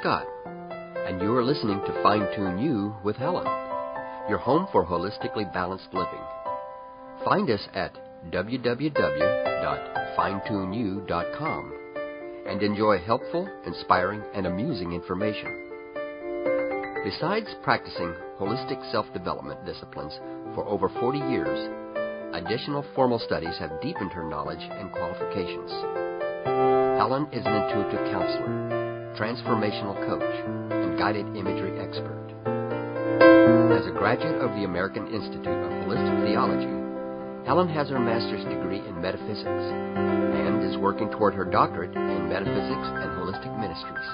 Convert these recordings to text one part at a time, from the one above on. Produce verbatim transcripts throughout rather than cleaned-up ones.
Scott, and you are listening to Fine Tune You with Helen, your home for holistically balanced living. Find us at w w w dot fine tune you dot com and enjoy helpful, inspiring, and amusing information. Besides practicing holistic self-development disciplines for over forty years, additional formal studies have deepened her knowledge and qualifications. Helen is an intuitive counselor, transformational coach, and guided imagery expert. As a graduate of the American Institute of Holistic Theology, Helen has her master's degree in metaphysics and is working toward her doctorate in metaphysics and holistic ministries.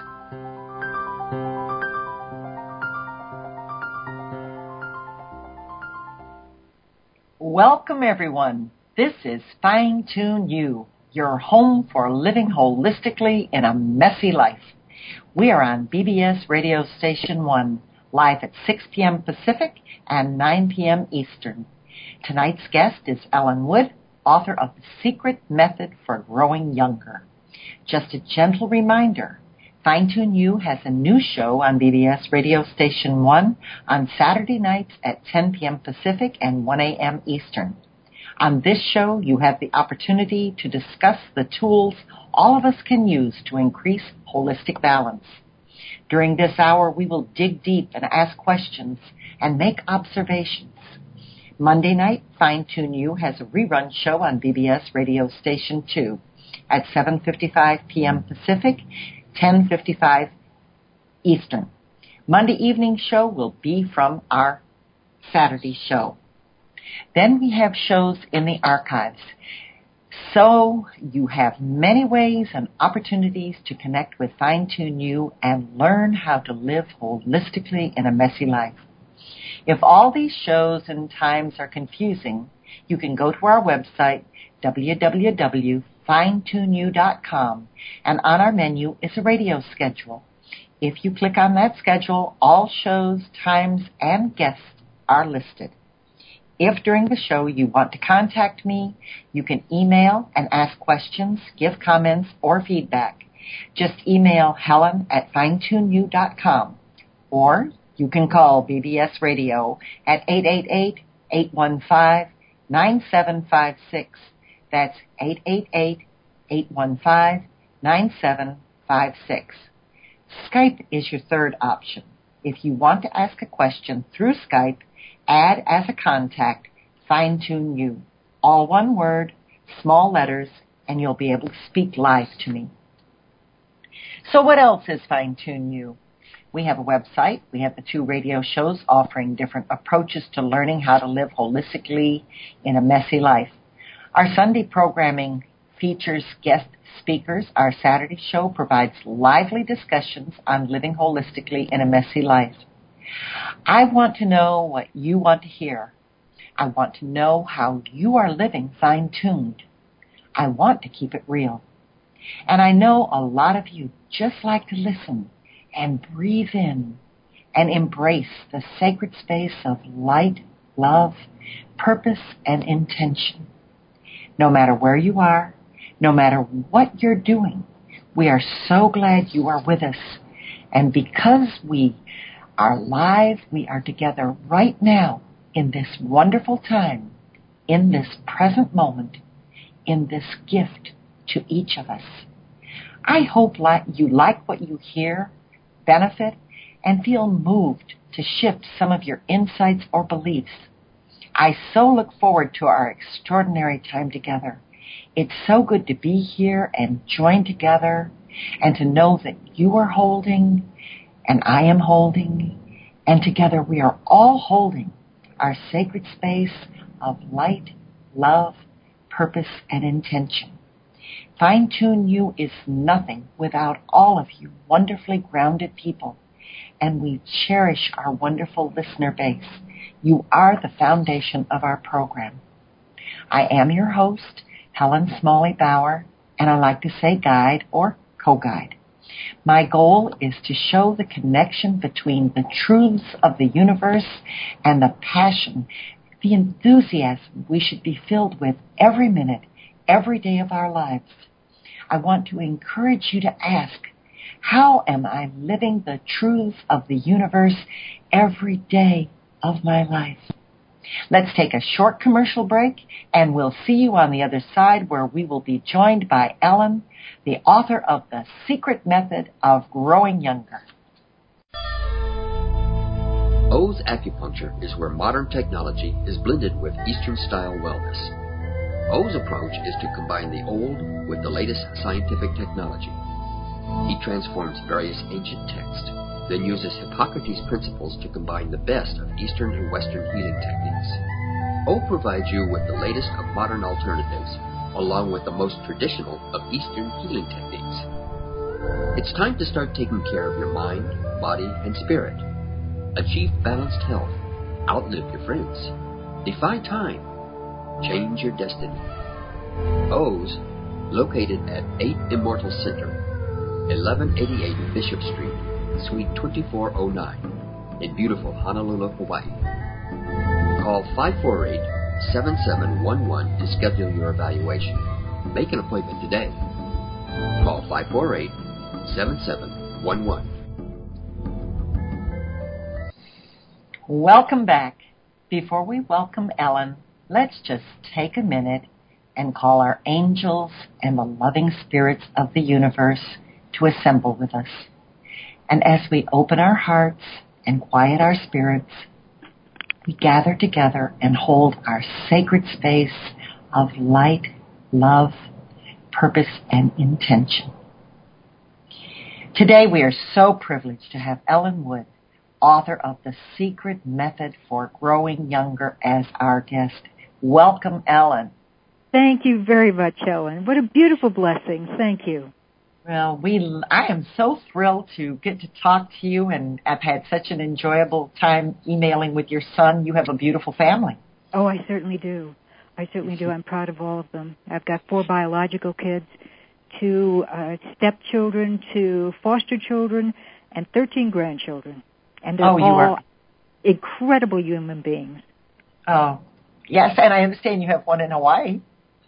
Welcome, everyone. This is Fine Tune You, your home for living holistically in a messy life. We are on B B S Radio Station one, live at six p.m. Pacific and nine p.m. Eastern. Tonight's guest is Ellen Wood, author of The Secret Method for Growing Younger. Just a gentle reminder, Fine Tune You has a new show on B B S Radio Station one on Saturday nights at ten p.m. Pacific and one a.m. Eastern. On this show, you have the opportunity to discuss the tools all of us can use to increase holistic balance. During this hour, we will dig deep and ask questions and make observations. Monday night, Fine Tune You has a rerun show on B B S Radio Station two at seven fifty-five p.m. Pacific, ten fifty-five Eastern. Monday evening show will be from our Saturday show. Then we have shows in the archives. So you have many ways and opportunities to connect with Fine Tune You and learn how to live holistically in a messy life. If all these shows and times are confusing, you can go to our website, w w w dot fine tune you dot com, and on our menu is a radio schedule. If you click on that schedule, all shows, times, and guests are listed. If during the show you want to contact me, you can email and ask questions, give comments, or feedback. Just email Helen at fine tune you dot com, or you can call B B S Radio at eight eight eight, eight one five, nine seven five six. That's eight eight eight, eight one five, nine seven five six. Skype is your third option. If you want to ask a question through Skype, add as a contact, Fine Tune You. All one word, small letters, and you'll be able to speak live to me. So what else is Fine Tune You? We have a website. We have the two radio shows offering different approaches to learning how to live holistically in a messy life. Our Sunday programming features guest speakers. Our Saturday show provides lively discussions on living holistically in a messy life. I want to know what you want to hear. I want to know how you are living fine-tuned. I want to keep it real. And I know a lot of you just like to listen and breathe in and embrace the sacred space of light, love, purpose, and intention. No matter where you are, no matter what you're doing, we are so glad you are with us. And because we are live, we are together right now in this wonderful time, in this present moment, in this gift to each of us. I hope you like what you hear, benefit, and feel moved to shift some of your insights or beliefs. I so look forward to our extraordinary time together. It's so good to be here and join together and to know that you are holding and I am holding, and together we are all holding our sacred space of light, love, purpose, and intention. Fine Tune You is nothing without all of you wonderfully grounded people, and we cherish our wonderful listener base. You are the foundation of our program. I am your host, Helen Smalley Bauer, and I like to say guide or co-guide. My goal is to show the connection between the truths of the universe and the passion, the enthusiasm we should be filled with every minute, every day of our lives. I want to encourage you to ask, How am I living the truths of the universe every day of my life? Let's take a short commercial break, and we'll see you on the other side, where we will be joined by Ellen, the author of The Secret Method of Growing Younger. O's Acupuncture is where modern technology is blended with Eastern-style wellness. O's approach is to combine the old with the latest scientific technology. He transforms various ancient texts, then uses Hippocrates' principles to combine the best of Eastern and Western healing techniques. O provides you with the latest of modern alternatives, along with the most traditional of Eastern healing techniques. It's time to start taking care of your mind, body, and spirit. Achieve balanced health, outlive your friends, defy time, change your destiny. O's, located at eight Immortal Center, eleven eighty-eight Bishop Street, Suite twenty-four oh nine, in beautiful Honolulu, Hawaii. Call five four eight, seven seven one one to schedule your evaluation. Make an appointment today. Call five four eight, seven seven one one. Welcome back. Before we welcome Ellen, let's just take a minute and call our angels and the loving spirits of the universe to assemble with us. And as we open our hearts and quiet our spirits, we gather together and hold our sacred space of light, love, purpose, and intention. Today we are so privileged to have Ellen Wood, author of The Secret Method for Growing Younger, as our guest. Welcome, Ellen. Thank you very much, Ellen. What a beautiful blessing. Thank you. Well, we I am so thrilled to get to talk to you, and I've had such an enjoyable time emailing with your son. You have a beautiful family. Oh, I certainly do. I certainly do. I'm proud of all of them. I've got four biological kids, two uh, stepchildren, two foster children, and thirteen grandchildren. And they're oh, you all are incredible human beings. Oh, yes, and I understand you have one in Hawaii.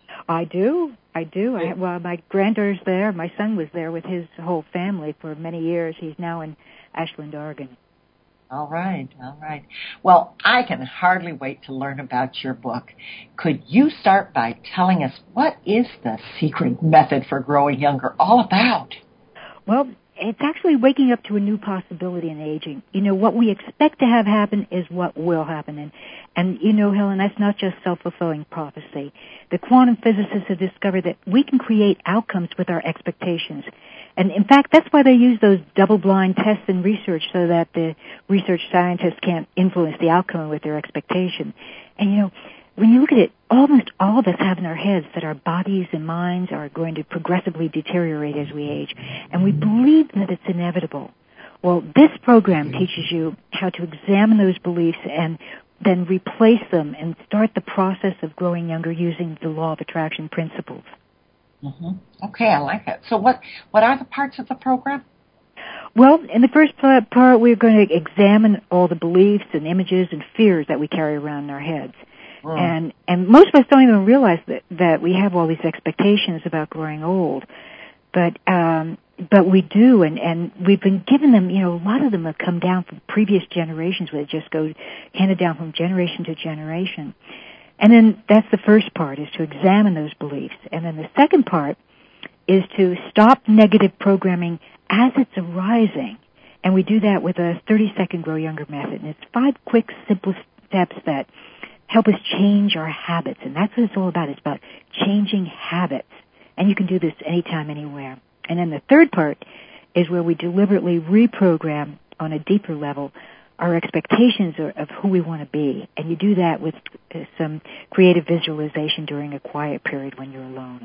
I do. I do. I, well, my granddaughter's there. My son was there with his whole family for many years. He's now in Ashland, Oregon. All right, all right. Well, I can hardly wait to learn about your book. Could you start by telling us what is The Secret Method for Growing Younger all about? Well, it's actually waking up to a new possibility in aging. You know, what we expect to have happen is what will happen. And, and you know, Helen, that's not just self-fulfilling prophecy. The quantum physicists have discovered that we can create outcomes with our expectations. And, in fact, that's why they use those double-blind tests in research, so that the research scientists can't influence the outcome with their expectation. And, you know, when you look at it, almost all of us have in our heads that our bodies and minds are going to progressively deteriorate as we age, and we believe that it's inevitable. Well, this program teaches you how to examine those beliefs and then replace them and start the process of growing younger using the law of attraction principles. Mm-hmm. Okay, I like it. So what, what are the parts of the program? Well, in the first part, we're going to examine all the beliefs and images and fears that we carry around in our heads. Mm. And and most of us don't even realize that, that we have all these expectations about growing old. But um, but we do, and, and we've been given them, you know, a lot of them have come down from previous generations, where it just goes handed down from generation to generation. And then that's the first part, is to examine those beliefs. And then the second part is to stop negative programming as it's arising. And we do that with a thirty-second Grow Younger method. And it's five quick, simple steps that help us change our habits. And that's what it's all about. It's about changing habits. And you can do this anytime, anywhere. And then the third part is where we deliberately reprogram on a deeper level our expectations of who we want to be. And you do that with some creative visualization during a quiet period when you're alone.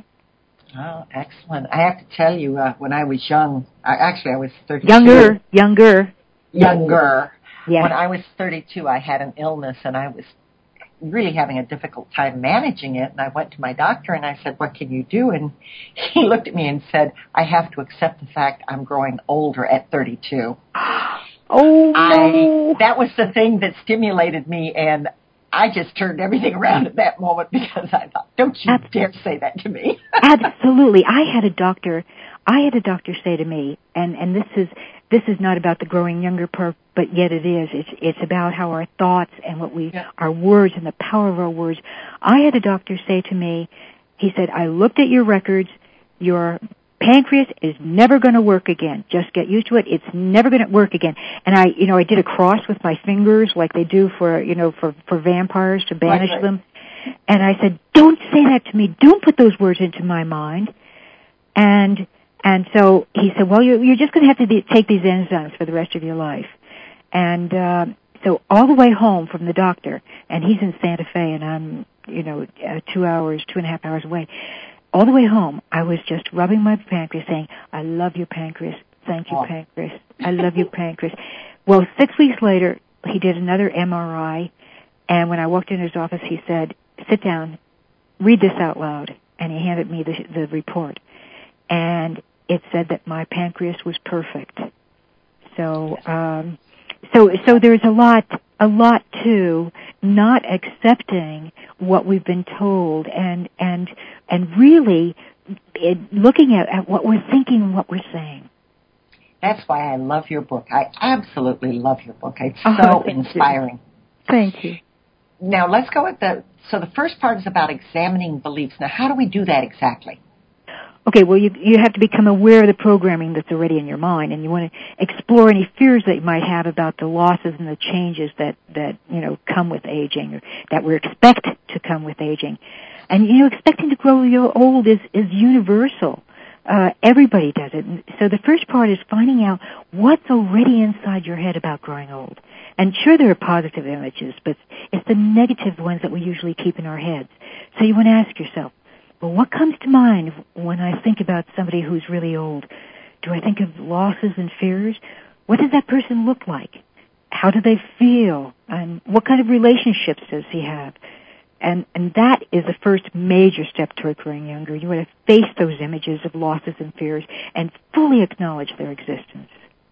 Oh, excellent. I have to tell you, uh, when I was young, I, actually I was thirty-two. Younger, younger. Younger. Yeah. When I was thirty-two, I had an illness, and I was really having a difficult time managing it. And I went to my doctor, and I said, what can you do? And he looked at me and said, I have to accept the fact I'm growing older at thirty-two. Oh, no. I, that was the thing that stimulated me, and I just turned everything around at that moment, because I thought, don't you Absolutely. dare say that to me. Absolutely. I had a doctor I had a doctor say to me, and, and this is this is not about the growing younger part, but yet it is. It's it's about how our thoughts and what we, yeah. our words and the power of our words. I had a doctor say to me, he said, I looked at your records, your pancreas is never going to work again. Just get used to it. It's never going to work again. And I, you know, I did a cross with my fingers like they do for, you know, for, for vampires to banish right, right. them. And I said, don't say that to me. Don't put those words into my mind. And and so he said, well, you're, you're just going to have to be, take these enzymes for the rest of your life. And uh, so all the way home from the doctor, and he's in Santa Fe, and I'm, you know, uh, two hours, two and a half hours away. All the way home, I was just rubbing my pancreas, saying, I love your pancreas. Thank you, oh. pancreas. I love your pancreas. Well, six weeks later, he did another M R I, and when I walked in his office, he said, sit down, read this out loud. And he handed me the, the report. And it said that my pancreas was perfect. So, um, so, so there's a lot, a lot to not accepting what we've been told and, and, and really it, looking at, at what we're thinking and what we're saying. That's why I love your book. I absolutely love your book. It's so oh, thank inspiring. You. Thank you. Now let's go with the, so the first part is about examining beliefs. Now how do we do that exactly? Okay, well, you you have to become aware of the programming that's already in your mind, and you want to explore any fears that you might have about the losses and the changes that, that you know, come with aging, or that we expect to come with aging. And, you know, expecting to grow old is, is universal. Uh, everybody does it. And so the first part is finding out what's already inside your head about growing old. And sure, there are positive images, but it's the negative ones that we usually keep in our heads. So you want to ask yourself, well, what comes to mind when I think about somebody who's really old? Do I think of losses and fears? What does that person look like? How do they feel? And what kind of relationships does he have? And and that is the first major step toward growing younger. You want to face those images of losses and fears and fully acknowledge their existence.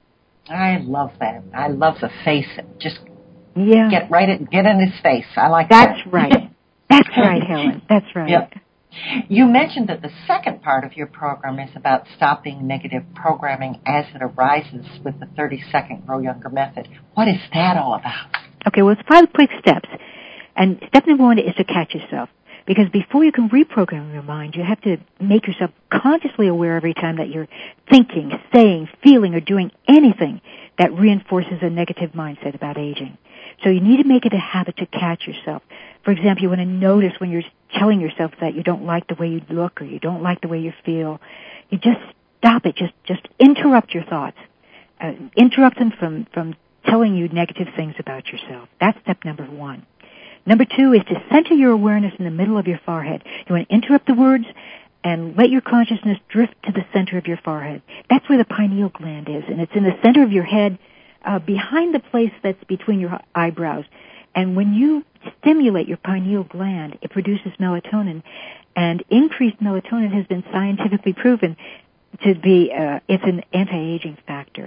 I love that. I love the face it. Just yeah. get right in, get in his face. I like That's that. That's right. That's right, Helen. That's right. Yep. You mentioned that the second part of your program is about stopping negative programming as it arises with the thirty-second Grow Younger method. What is that all about? Okay, well, it's five quick steps. And step number one is to catch yourself. Because before you can reprogram your mind, you have to make yourself consciously aware every time that you're thinking, saying, feeling, or doing anything that reinforces a negative mindset about aging. So you need to make it a habit to catch yourself. For example, you want to notice when you're telling yourself that you don't like the way you look or you don't like the way you feel. You just stop it. Just just interrupt your thoughts. Uh, interrupt them from, from telling you negative things about yourself. That's step number one. Number two is to center your awareness in the middle of your forehead. You want to interrupt the words and let your consciousness drift to the center of your forehead. That's where the pineal gland is, and it's in the center of your head, uh, behind the place that's between your eyebrows. And when you stimulate your pineal gland, it produces melatonin, and increased melatonin has been scientifically proven to be, uh, it's an anti-aging factor.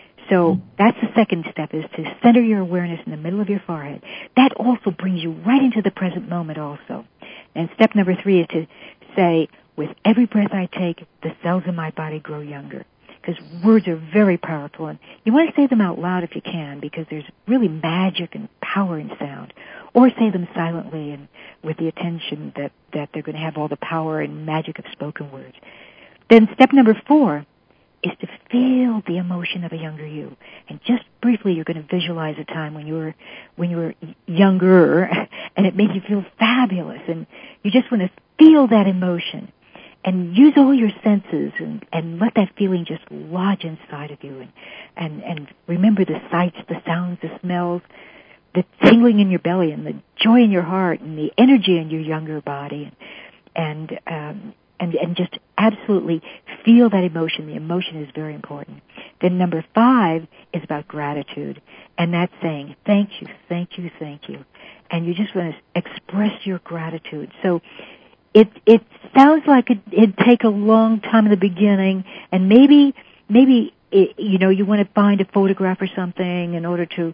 So that's the second step, is to center your awareness in the middle of your forehead. That also brings you right into the present moment also. And step number three is to say, with every breath I take, the cells in my body grow younger. Because words are very powerful, and you want to say them out loud if you can, because there's really magic and power in sound. Or say them silently and with the attention that, that they're going to have all the power and magic of spoken words. Then step number four is to feel the emotion of a younger you. And just briefly, you're going to visualize a time when you were when you were younger, and it made you feel fabulous, and you just want to feel that emotion. And use all your senses and, and let that feeling just lodge inside of you. And, and, and remember the sights, the sounds, the smells, the tingling in your belly and the joy in your heart and the energy in your younger body. And, um, and, and just absolutely feel that emotion. The emotion is very important. Then number five is about gratitude. And that's saying, thank you, thank you, thank you. And you just want to express your gratitude. So, It it sounds like it, it'd take a long time in the beginning, and maybe maybe it, you know you want to find a photograph or something in order to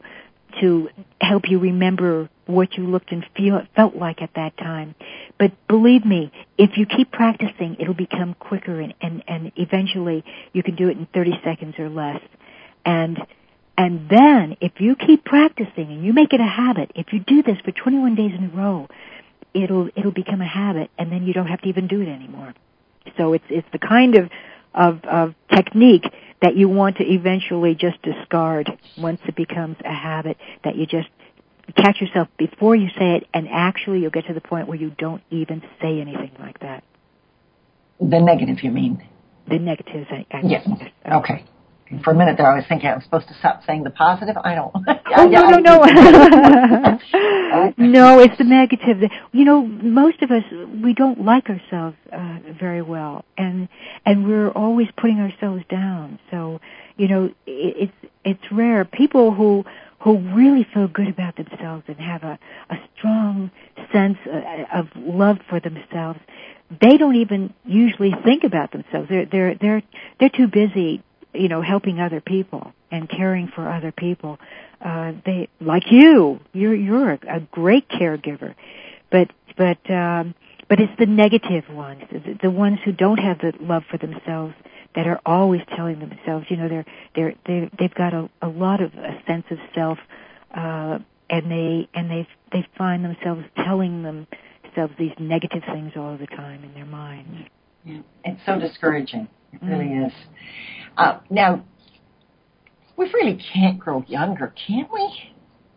to help you remember what you looked and feel felt like at that time. But believe me, if you keep practicing, it'll become quicker, and, and, and eventually you can do it in thirty seconds or less. And and then if you keep practicing and you make it a habit, if you do this for twenty-one days in a row, it'll it'll become a habit, and then you don't have to even do it anymore. So it's it's the kind of of, of technique that you want to eventually just discard once it becomes a habit, that you just catch yourself before you say it, and actually you'll get to the point where you don't even say anything like that. The negative, you mean? The negatives. I, I yes. Okay. For a minute there, I was thinking I was supposed to stop saying the positive. I don't. Oh, no, no, no. No, it's the negative. You know, most of us, we don't like ourselves uh, very well, and and we're always putting ourselves down. So, you know, it, it's it's rare. People who who really feel good about themselves and have a, a strong sense of love for themselves, they don't even usually think about themselves. They're they're they're they're too busy, you know, helping other people and caring for other people. Uh, they, like you, you're, you're a, a great caregiver, but, but, um, but it's the negative ones, the, the ones who don't have the love for themselves, that are always telling themselves, you know, they're, they're, they, they've got a, a lot of a sense of self, uh, and they, and they, they find themselves telling themselves these negative things all the time in their minds. Yeah. It's so discouraging. It really mm. is. Uh, now, we really can't grow younger, can we?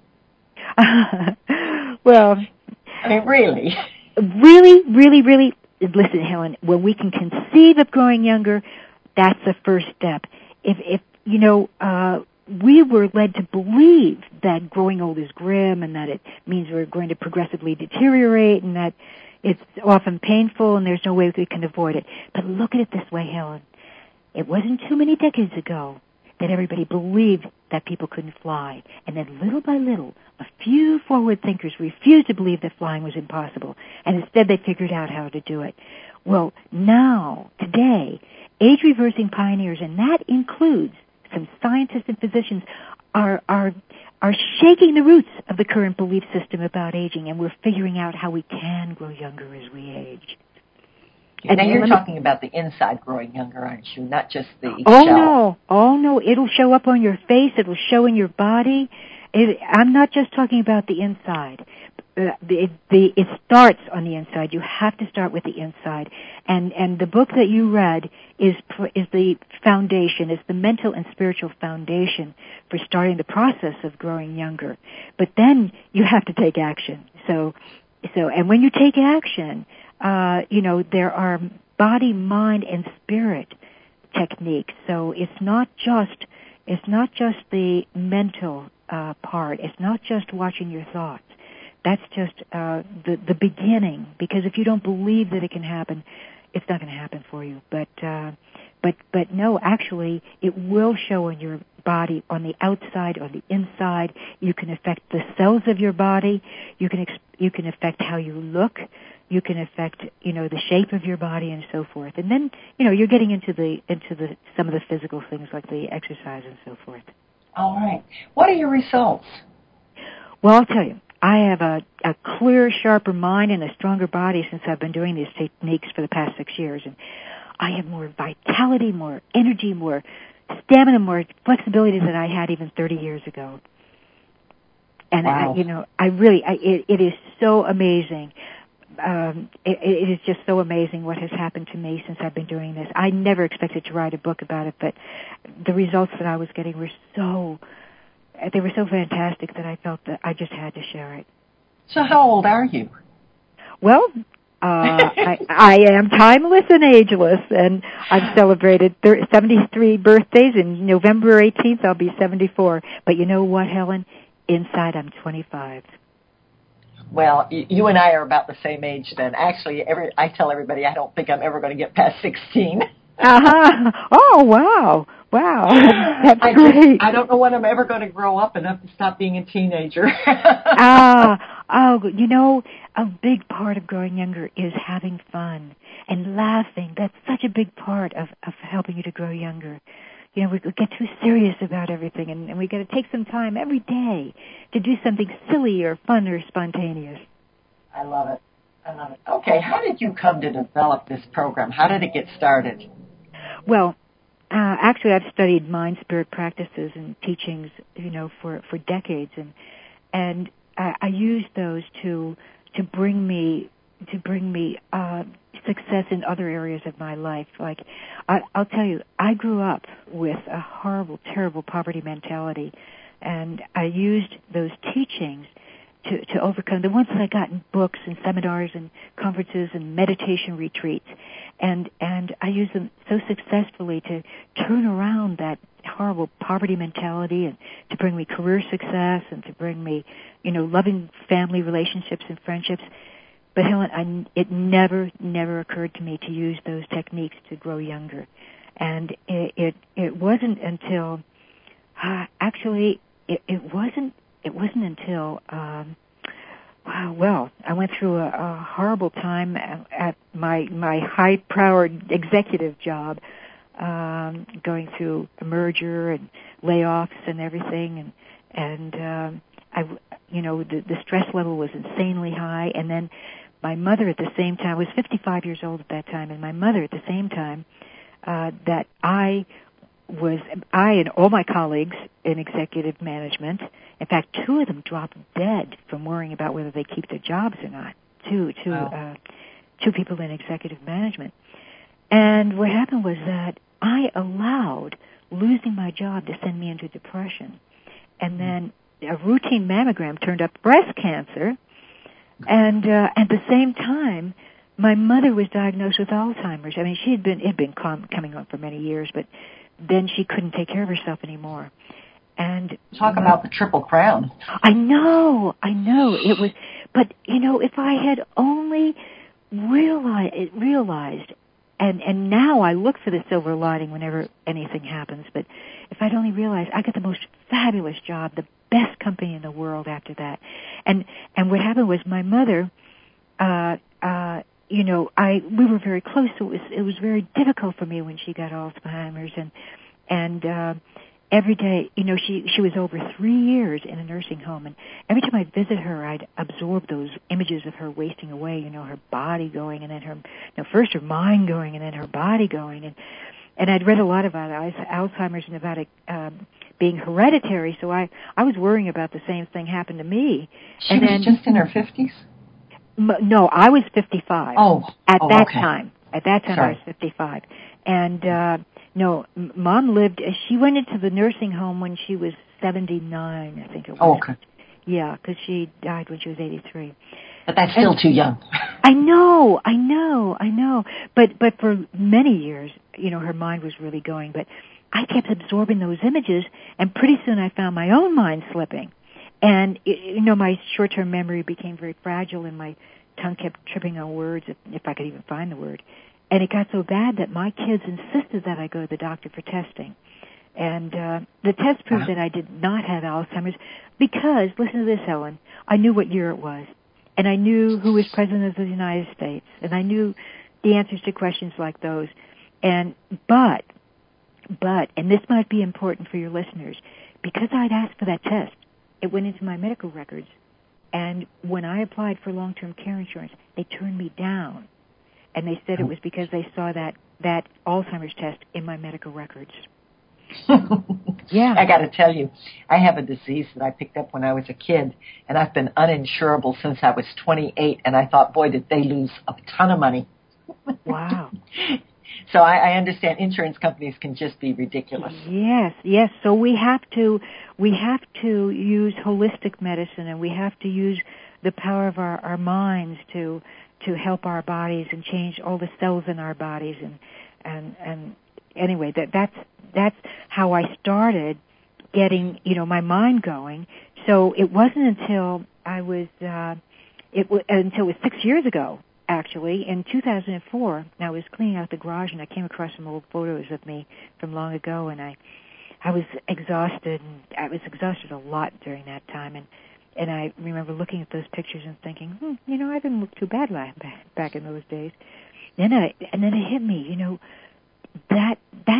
Well, I mean, really. Really, really, really, listen, Helen, when we can conceive of growing younger, that's the first step. If, if you know, uh, we were led to believe that growing old is grim and that it means we're going to progressively deteriorate and that it's often painful and there's no way we can avoid it. But look at it this way, Helen. It wasn't too many decades ago that everybody believed that people couldn't fly. And then little by little, a few forward thinkers refused to believe that flying was impossible. And instead they figured out how to do it. Well, now, today, age-reversing pioneers, and that includes some scientists and physicians, are, are, are shaking the roots of the current belief system about aging, and we're figuring out how we can grow younger as we age. And now you're talking about the inside growing younger, aren't you? Not just the oh, shell. no. Oh, no. It'll show up on your face. It'll show in your body. It, I'm not just talking about the inside. Uh, the, the, it starts on the inside. You have to start with the inside. And, and the book that you read is, is the foundation, is the mental and spiritual foundation for starting the process of growing younger. But then you have to take action. So, so, and when you take action, Uh, you know, there are body, mind, and spirit techniques. So it's not just it's not just the mental uh, part. It's not just watching your thoughts. That's just uh, the the beginning. Because if you don't believe that it can happen, it's not going to happen for you. But uh, but but no, actually, it will show in your body, on the outside, on the inside. You can affect the cells of your body. You can ex- you can affect how you look. You can affect, you know, the shape of your body and so forth. And then, you know, you're getting into the into the some of the physical things like the exercise and so forth. All right. What are your results? Well, I'll tell you, I have a, a clearer, sharper mind and a stronger body since I've been doing these techniques for the past six years. And I have more vitality, more energy, more stamina, more flexibility than I had even thirty years ago. And, wow. I, you know, I really, I, it, it is so amazing. Um, it, it is just so amazing what has happened to me since I've been doing this. I never expected to write a book about it, but the results that I was getting were so, they were so fantastic that I felt that I just had to share it. So how old are you? Well, uh, I, I am timeless and ageless, and I've celebrated thir- seventy-three birthdays, and November eighteenth I'll be seventy-four. But you know what, Helen? Inside I'm twenty-five. Well, you and I are about the same age then. Actually, every I tell everybody I don't think I'm ever going to get past sixteen. Uh-huh. Oh, wow. Wow. That's I great. Just, I don't know when I'm ever going to grow up enough to stop being a teenager. Ah, oh, you know, a big part of growing younger is having fun and laughing. That's such a big part of, of helping you to grow younger. you know, we get too serious about everything, and, and we got to take some time every day to do something silly or fun or spontaneous. I love it. I love it. Okay, how did you come to develop this program? How did it get started? Well, uh, actually, I've studied mind spirit practices and teachings, you know, for, for decades, and and I, I use those to to bring me to bring me uh, success in other areas of my life. Like, I, I'll tell you, I grew up with a horrible, terrible poverty mentality, and I used those teachings to, to overcome the ones that I got in books and seminars and conferences and meditation retreats, and and I used them so successfully to turn around that horrible poverty mentality and to bring me career success and to bring me, you know, loving family relationships and friendships. But Helen, I, it never, never occurred to me to use those techniques to grow younger, and it it, it wasn't until uh, actually it, it wasn't it wasn't until um, wow, well, I went through a, a horrible time at, at my my high-powered executive job, um, going through a merger and layoffs and everything, and and um, I, you know, the, the stress level was insanely high, and then my mother at the same time, I was fifty-five years old at that time, and my mother at the same time, uh, that I was, I and all my colleagues in executive management, in fact, two of them dropped dead from worrying about whether they keep their jobs or not. Two, two, wow. uh, two people in executive management. And what happened was that I allowed losing my job to send me into depression. And then a routine mammogram turned up breast cancer. And uh, at the same time, my mother was diagnosed with Alzheimer's. I mean, she had been it had been com- coming on for many years, but then she couldn't take care of herself anymore. And talk about the triple crown. I know, I know it was. But you know, if I had only realized, realized, and and now I look for the silver lining whenever anything happens. But if I'd only realized, I got the most fabulous job, the best company in the world after that. And and what happened was my mother, uh, uh, you know, I we were very close, so it was it was very difficult for me when she got Alzheimer's, and and uh, every day, you know, she she was over three years in a nursing home, and every time I'd visit her, I'd absorb those images of her wasting away, you know, her body going, and then her, you know, first her mind going, and then her body going, and and I'd read a lot about Alzheimer's and about it. Um, being hereditary, so I, I was worrying about the same thing happened to me. She and was then, just in her fifties? M- no, I was fifty-five. Oh. At oh, that okay. time. At that time Sorry. I was fifty-five. And, uh, no, m- Mom lived, she went into the nursing home when she was seventy-nine, I think it was. Oh, okay. Yeah, because she died when she was eighty-three. But that's still and, too young. I know, I know, I know. But, but for many years, you know, her mind was really going, but I kept absorbing those images, and pretty soon I found my own mind slipping. And, you know, my short-term memory became very fragile, and my tongue kept tripping on words, if, if I could even find the word. And it got so bad that my kids insisted that I go to the doctor for testing. And uh, the test proved that I did not have Alzheimer's because, listen to this, Helen, I knew what year it was. And I knew who was President of the United States. And I knew the answers to questions like those. And, but... But, and this might be important for your listeners, because I'd asked for that test, it went into my medical records. And when I applied for long-term care insurance, they turned me down. And they said it was because they saw that, that Alzheimer's test in my medical records. Yeah. I got to tell you, I have a disease that I picked up when I was a kid, and I've been uninsurable since I was twenty-eight, and I thought, boy, did they lose a ton of money. Wow. So I, I understand insurance companies can just be ridiculous. Yes, yes. So we have to we have to use holistic medicine, and we have to use the power of our, our minds to to help our bodies and change all the cells in our bodies. And and and anyway, that that's that's how I started getting, you know, my mind going. So it wasn't until I was uh, it w- until it was six years ago. Actually, in two thousand four, I was cleaning out the garage, and I came across some old photos of me from long ago, and I, I was exhausted, and I was exhausted a lot during that time, and, and I remember looking at those pictures and thinking, hmm, you know, I didn't look too bad back in those days. Then I, and then it hit me, you know, that that time in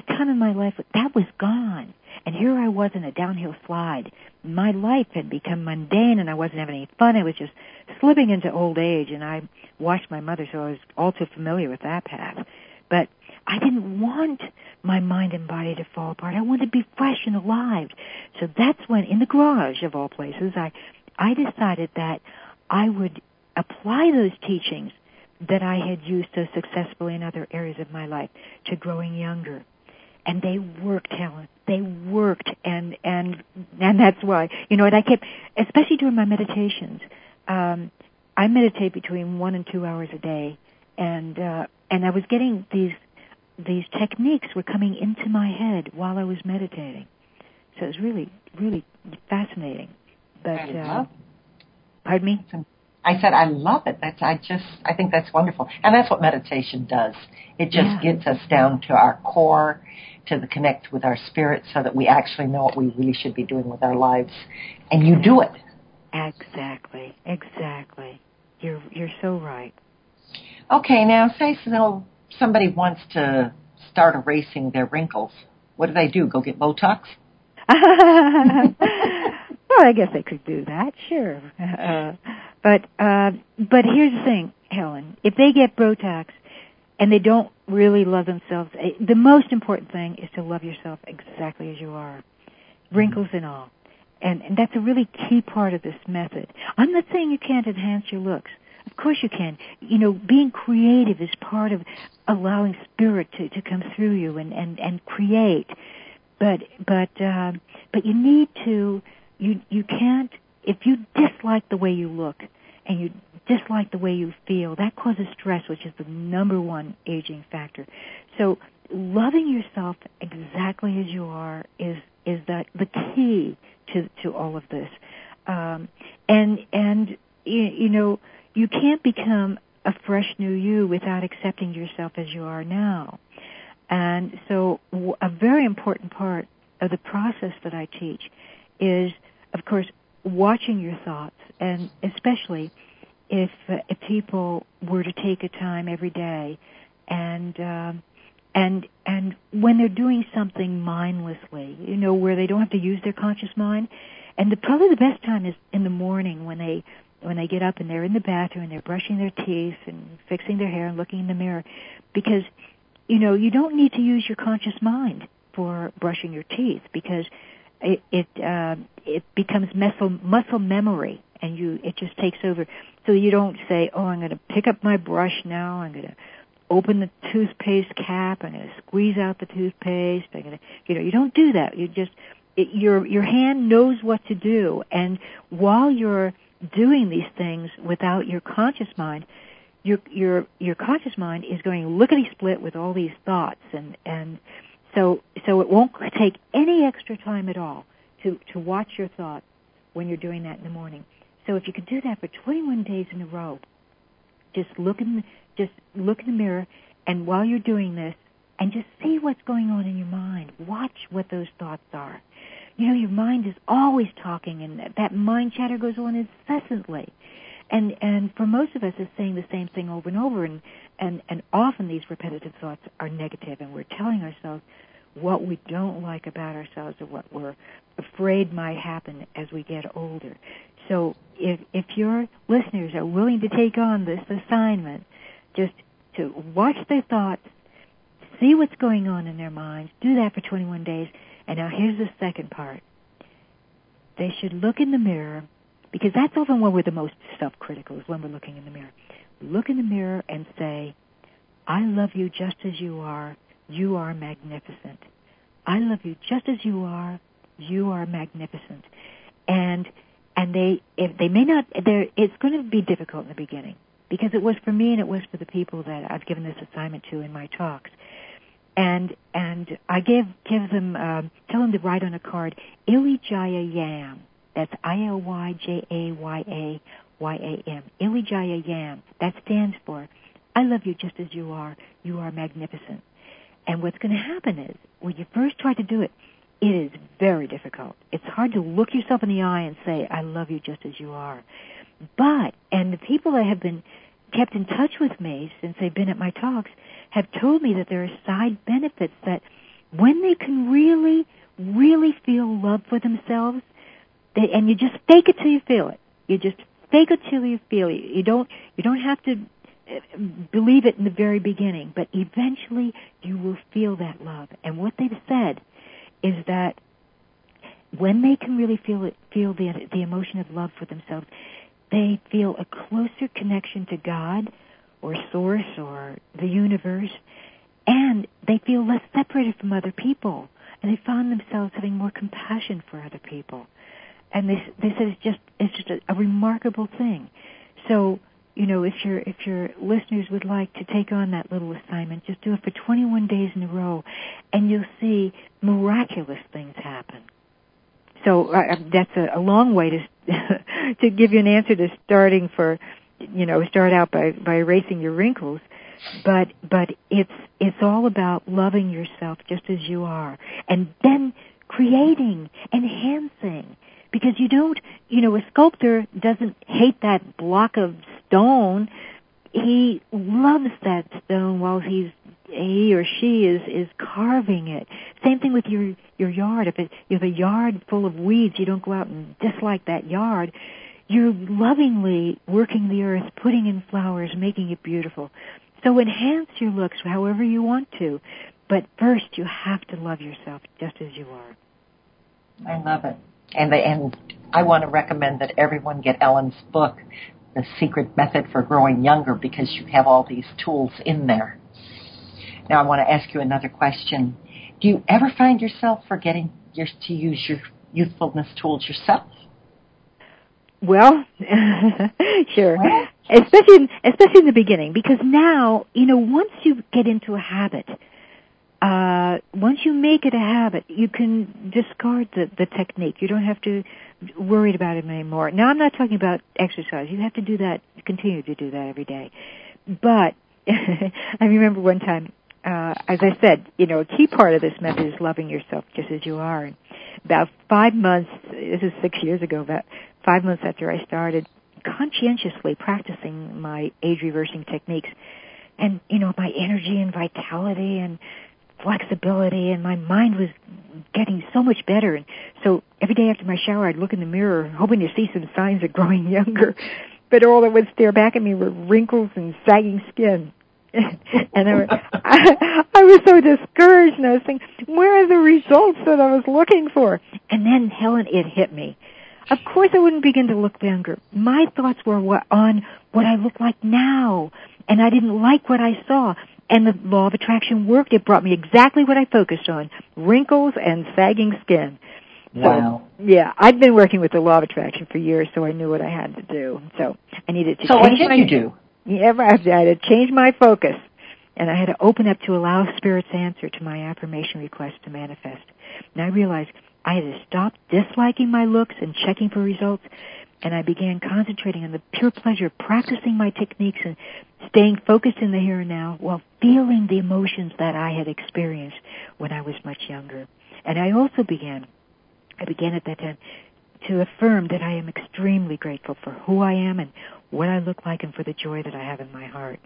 my life, that was gone. And here I was in a downhill slide. My life had become mundane, and I wasn't having any fun. I was just slipping into old age, and I watched my mother, so I was all too familiar with that path. But I didn't want my mind and body to fall apart. I wanted to be fresh and alive. So that's when, in the garage of all places, I, I decided that I would apply those teachings that I had used so successfully in other areas of my life to growing younger. And they worked, Helen. They worked, and and and that's why, you know, and I kept, especially during my meditations, um, I meditate between one and two hours a day, and uh, and I was getting these these techniques were coming into my head while I was meditating. So it was really, really fascinating. But I uh, love pardon me? I said I love it. That's I just I think that's wonderful, and that's what meditation does. It just Yeah. gets us down to our core, to the connect with our spirit, so that we actually know what we really should be doing with our lives. And you do it. Exactly, exactly. You're you're so right. Okay, now say so somebody wants to start erasing their wrinkles. What do they do? Go get Botox? Well, I guess they could do that, sure. Uh, but uh, but here's the thing, Helen. If they get Botox and they don't really love themselves, the most important thing is to love yourself exactly as you are, wrinkles and all. And, and that's a really key part of this method. I'm not saying you can't enhance your looks. Of course you can. You know, being creative is part of allowing spirit to, to come through you and, and, and create. But but uh, but you need to. You you can't. If you dislike the way you look and you dislike the way you feel, that causes stress, which is the number one aging factor. So loving yourself exactly as you are is is the the key to to all of this. Um, and and you, you know you can't become a fresh new you without accepting yourself as you are now. And so a very important part of the process that I teach is, of course, watching your thoughts, and especially if, uh, if people were to take a time every day and um, and and when they're doing something mindlessly, you know, where they don't have to use their conscious mind. And the, probably the best time is in the morning when they when they get up and they're in the bathroom and they're brushing their teeth and fixing their hair and looking in the mirror, because you know, you don't need to use your conscious mind for brushing your teeth, because it it, uh, it becomes muscle muscle memory, and you it just takes over. So you don't say, "Oh, I'm going to pick up my brush now. I'm going to open the toothpaste cap. I'm going to squeeze out the toothpaste." I'm going to, you know, you don't do that. You just it, your your hand knows what to do, and while you're doing these things without your conscious mind, Your your your conscious mind is going lickety split with all these thoughts, and and so so it won't take any extra time at all to to watch your thoughts when you're doing that in the morning. So if you could do that for twenty-one days in a row, just look in the, just look in the mirror, and while you're doing this, and just see what's going on in your mind. Watch what those thoughts are. You know, your mind is always talking, and that mind chatter goes on incessantly. And and for most of us, it's saying the same thing over and over, and, and, and often these repetitive thoughts are negative, and we're telling ourselves what we don't like about ourselves or what we're afraid might happen as we get older. So if if your listeners are willing to take on this assignment, just to watch their thoughts, see what's going on in their minds, do that for twenty-one days, and now here's the second part. They should look in the mirror, because that's often when we're the most self-critical, is when we're looking in the mirror. Look in the mirror and say, "I love you just as you are. You are magnificent. I love you just as you are. You are magnificent." And and they if they may not, it's going to be difficult in the beginning, because it was for me and it was for the people that I've given this assignment to in my talks. And and I give give them um, tell them to write on a card, Ilijaya Yam. That's I L Y J A Y A Y A M. Ilijaya Yam. That stands for, I love you just as you are. You are magnificent. And what's going to happen is, when you first try to do it, it is very difficult. It's hard to look yourself in the eye and say, I love you just as you are. But, and the people that have been kept in touch with me since they've been at my talks have told me that there are side benefits that when they themselves, they, and you just fake it till you feel it. You just fake it till you feel it. You don't, you don't have to believe it in the very beginning, but eventually you will feel that love. And what they've said is that when they can really feel it, feel the the emotion of love for themselves, they feel a closer connection to God or Source or the universe, and they feel less separated from other people, and they find themselves having more compassion for other people. And they they said it's just it's just a, a remarkable thing. So, you know, if your if your listeners would like to take on that little assignment, just do it for twenty-one days in a row, and you'll see miraculous things happen. So uh, that's a, a long way to to give you an answer to starting for, you know, start out by, by erasing your wrinkles, but but it's it's all about loving yourself just as you are, and then creating, enhancing, because you don't, you know, a sculptor doesn't hate that block of stone. He loves that stone while he's he or she is, is carving it. Same thing with your your yard. If it, you have a yard full of weeds, you don't go out and dislike that yard. You're lovingly working the earth, putting in flowers, making it beautiful. So enhance your looks however you want to, but first you have to love yourself just as you are. I love it. And, the, and I want to recommend that everyone get Ellen's book, The Secret Method for Growing Younger, because you have all these tools in there. Now, I want to ask you another question. Do you ever find yourself forgetting your, to use your youthfulness tools yourself? Well, sure. Well, especially in, especially in the beginning, because now, you know, once you get into a habit, uh, once you make it a habit, you can discard the, the technique. You don't have to worry about it anymore. Now, I'm not talking about exercise. You have to do that, continue to do that every day. But I remember one time, Uh, as I said, you know, a key part of this method is loving yourself just as you are. And about five months, this is six years ago, about five months after I started conscientiously practicing my age-reversing techniques, and, you know, my energy and vitality and flexibility and my mind was getting so much better. And so every day after my shower, I'd look in the mirror hoping to see some signs of growing younger. But all that would stare back at me were wrinkles and sagging skin. And I, I, I was so discouraged, and I was thinking, where are the results that I was looking for? And then, Helen, it hit me. Of course I wouldn't begin to look younger. My thoughts were what, on what I look like now, and I didn't like what I saw. And the law of attraction worked. It brought me exactly what I focused on, wrinkles and sagging skin. Wow. So, yeah, I'd been working with the law of attraction for years, so I knew what I had to do. So I needed to so change what did my... you do? Yeah, I had to change my focus, and I had to open up to allow Spirit's answer to my affirmation request to manifest. And I realized I had to stop disliking my looks and checking for results, and I began concentrating on the pure pleasure of practicing my techniques and staying focused in the here and now while feeling the emotions that I had experienced when I was much younger. And I also began, I began at that time to affirm that I am extremely grateful for who I am and what I look like and for the joy that I have in my heart.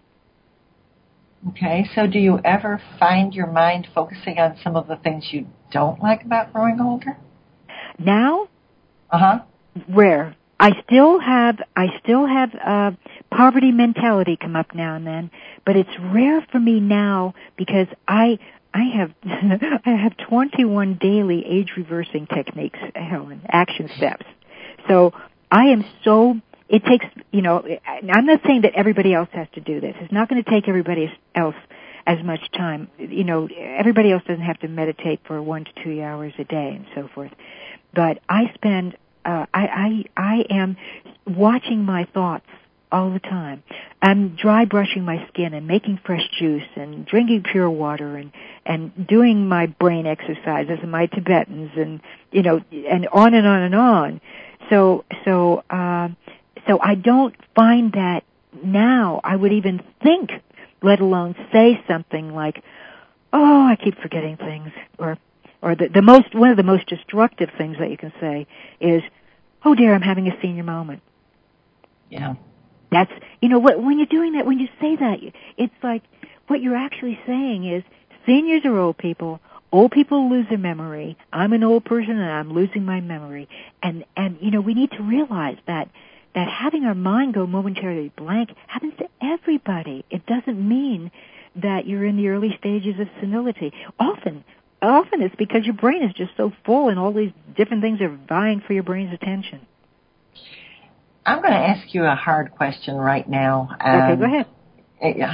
Okay, so do you ever find your mind focusing on some of the things you don't like about growing older? Now? Uh-huh. Rare. I still have, I still have uh, poverty mentality come up now and then, but it's rare for me now because I I have I have twenty-one daily age-reversing techniques, Helen, action steps. So I am so, it takes, you know, I'm not saying that everybody else has to do this. It's not going to take everybody else as much time. You know, everybody else doesn't have to meditate for one to two hours a day and so forth. But I spend, uh, I, I, I am watching my thoughts all the time. I'm dry brushing my skin and making fresh juice and drinking pure water and, and doing my brain exercises and my Tibetans and, you know, and on and on and on. So, so, uh, so I don't find that now I would even think, let alone say something like, oh, I keep forgetting things, or, or the, the most, one of the most destructive things that you can say is, oh dear, I'm having a senior moment. Yeah. That's, you know, what, when you're doing that, when you say that, it's like, what you're actually saying is, seniors are old people, Old people lose their memory. I'm an old person and I'm losing my memory. And, and you know, we need to realize that, that having our mind go momentarily blank happens to everybody. It doesn't mean that you're in the early stages of senility. Often, often it's because your brain is just so full and all these different things are vying for your brain's attention. I'm going to ask you a hard question right now. Um, okay, go ahead. Uh,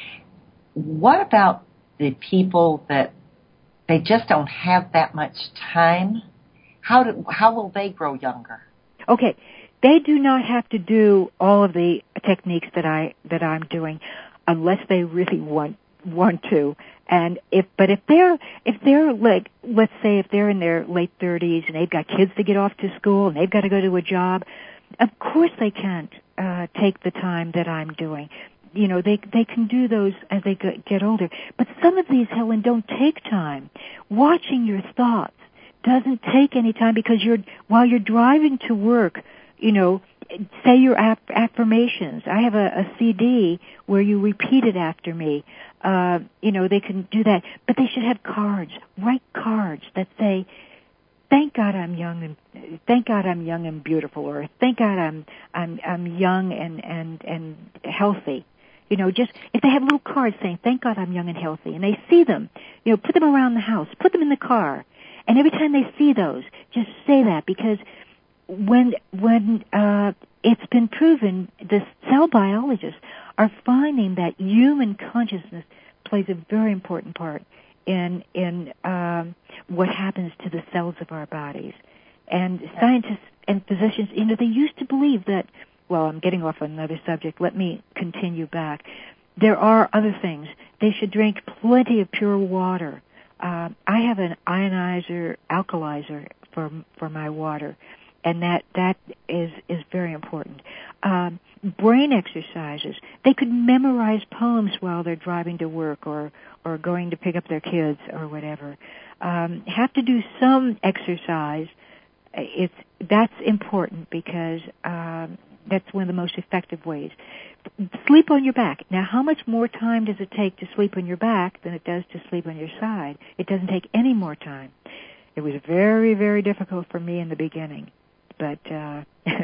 what about the people that they just don't have that much time? How do, how will they grow younger? Okay, they do not have to do all of the techniques that I that I'm doing, unless they really want want to. And if but if they're if they're like, let's say if they're in their late thirties and they've got kids to get off to school and they've got to go to a job, of course they can't uh, take the time that I'm doing. You know, they they can do those as they get older. But some of these, Helen, don't take time. Watching your thoughts doesn't take any time, because you're while you're driving to work, you know, say your aff- affirmations. I have a, a C D where you repeat it after me. Uh, you know, they can do that. But they should have cards. Write cards that say, thank God I'm young and thank God I'm young and beautiful, or thank God I'm I'm I'm young and and and healthy. You know, just if they have little cards saying, thank God I'm young and healthy, and they see them, you know, put them around the house, put them in the car, and every time they see those, just say that, because when when uh, it's been proven, the cell biologists are finding that human consciousness plays a very important part in in um, what happens to the cells of our bodies. And scientists and physicians, you know, they used to believe that, well, I'm getting off on another subject. Let me continue back. There are other things. They should drink plenty of pure water. Uh, I have an ionizer, alkalizer for for my water, and that that is is very important. Um, brain exercises. They could memorize poems while they're driving to work or or going to pick up their kids or whatever. Um, have to do some exercise. It's that's important, because um, that's one of the most effective ways. Sleep on your back. Now, how much more time does it take to sleep on your back than it does to sleep on your side? It doesn't take any more time. It was very, very difficult for me in the beginning, but uh,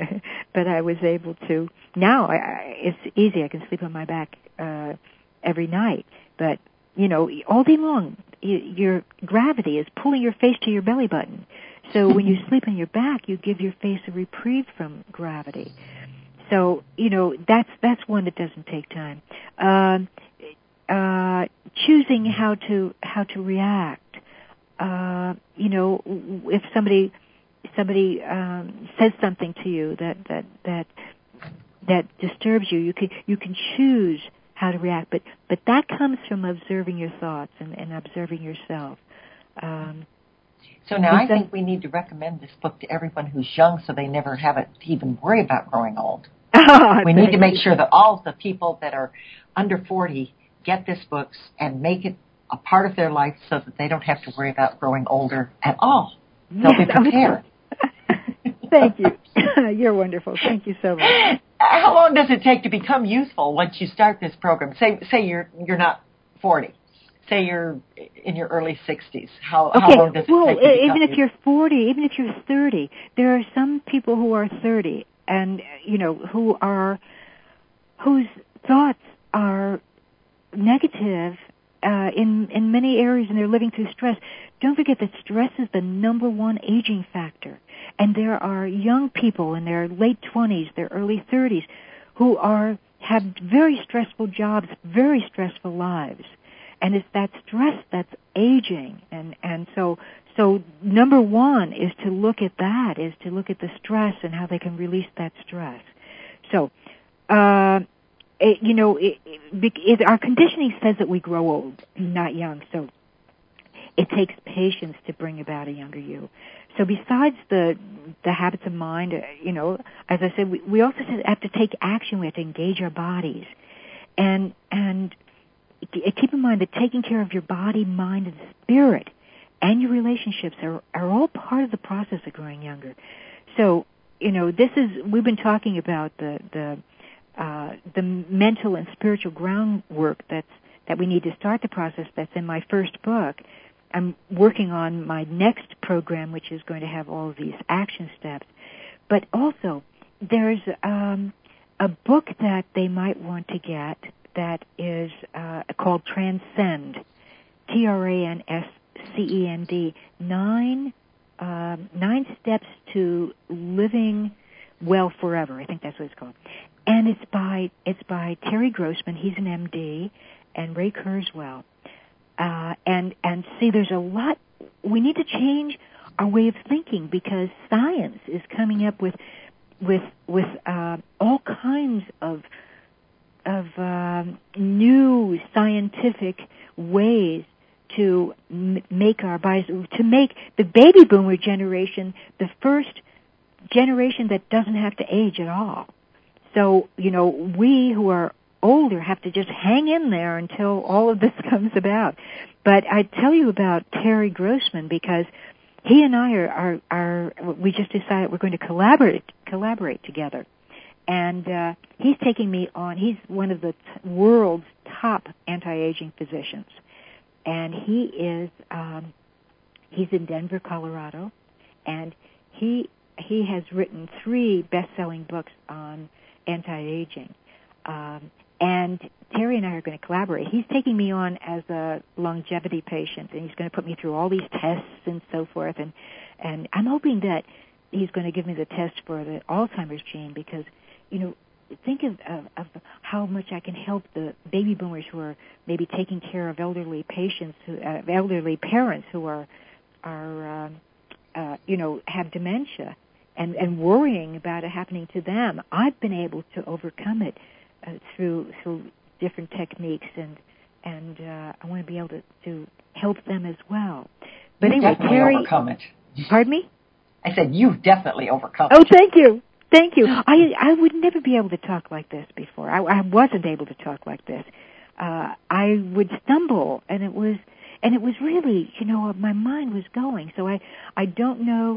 but I was able to. Now I, I, it's easy. I can sleep on my back uh, every night. But you know, all day long, you, your gravity is pulling your face to your belly button. So when you sleep on your back, you give your face a reprieve from gravity. So, you know, that's that's one that doesn't take time. Uh, uh, choosing how to how to react. Uh, you know, if somebody somebody um, says something to you that that that that disturbs you, you can you can choose how to react. But but that comes from observing your thoughts and, and observing yourself. Um, So now I think we need to recommend this book to everyone who's young, so they never have to even worry about growing old. We need to make sure that all the people that are under forty get this book and make it a part of their life, so that they don't have to worry about growing older at all. They'll yes, be prepared. Thank you. You're wonderful. Thank you so much. How long does it take to become youthful once you start this program? Say say you're you're not forty. Say you're in your early sixties. How, okay. how long does it well, take to become even if youthful? you're forty, even if you're thirty, there are some people who are thirty and, you know, who are, whose thoughts are negative uh, in, in many areas, and they're living through stress. Don't forget that stress is the number one aging factor. And there are young people in their late twenties, their early thirties, who are have very stressful jobs, very stressful lives. And it's that stress that's aging. And, and so, so number one is to look at that, is to look at the stress and how they can release that stress. So, uh, it, you know, it, it, it, our conditioning says that we grow old, not young. So it takes patience to bring about a younger you. So besides the the habits of mind, you know, as I said, we, we also have to take action. We have to engage our bodies. And, and, keep in mind that taking care of your body, mind, and spirit and your relationships are, are all part of the process of growing younger. So, you know, this is, we've been talking about the, the, uh, the mental and spiritual groundwork that's, that we need to start the process that's in my first book. I'm working on my next program, which is going to have all of these action steps. But also, there's um, a book that they might want to get that is uh, called Transcend, T R A N S C E N D, nine, uh, nine steps to living well forever. I think that's what it's called. And it's by it's by Terry Grossman. He's an M D, and Ray Kurzweil. Uh, and and see, there's a lot. We need to change our way of thinking because science is coming up with with with uh, all kinds of of um, new scientific ways to m- make our bodies, to make the baby boomer generation the first generation that doesn't have to age at all. So, you know, we who are older have to just hang in there until all of this comes about. But I tell you about Terry Grossman because he and I are, are, are we just decided we're going to collaborate, collaborate together. And uh, he's taking me on, he's one of the t- world's top anti-aging physicians. And he is, um, he's in Denver, Colorado, and he he has written three best-selling books on anti-aging. Um, and Terry and I are going to collaborate. He's taking me on as a longevity patient, and he's going to put me through all these tests and so forth. And, and I'm hoping that he's going to give me the test for the Alzheimer's gene because, you know, think of, of, of how much I can help the baby boomers who are maybe taking care of elderly patients, who, uh, elderly parents who are, are um, uh, you know, have dementia and, and worrying about it happening to them. I've been able to overcome it uh, through through different techniques, and and uh, I want to be able to, to help them as well. But You've anyway, definitely Terry, overcome it. Pardon me? I said you've definitely overcome Oh, it. thank you. Thank you. I I would never be able to talk like this before. I, I wasn't able to talk like this. Uh, I would stumble, and it was and it was really, you know, my mind was going. So I I don't know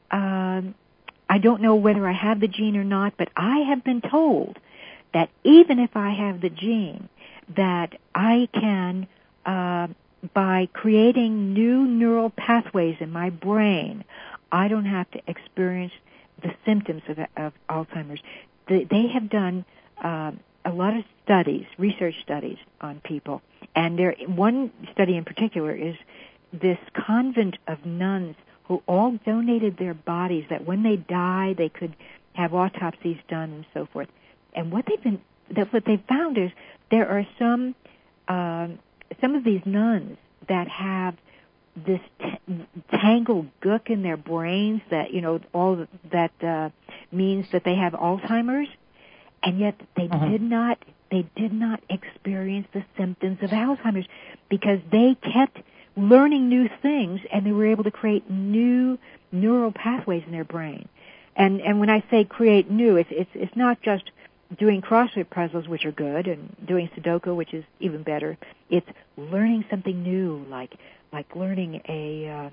um, I don't know whether I have the gene or not, but I have been told that even if I have the gene, that I can uh, by creating new neural pathways in my brain, I don't have to experience the symptoms of, of Alzheimer's. They, they have done uh, a lot of studies, research studies on people, and there one study in particular is this convent of nuns who all donated their bodies that when they die they could have autopsies done and so forth. And what they've been, that what they found is there are some um, some of these nuns that have this t- tangled gook in their brains that, you know, all that uh, means that they have Alzheimer's, and yet they uh-huh. did not they did not experience the symptoms of Alzheimer's because they kept learning new things and they were able to create new neural pathways in their brain. And and when I say create new, it's it's it's not just doing crossword puzzles, which are good, and doing Sudoku, which is even better. It's learning something new, like like learning a uh,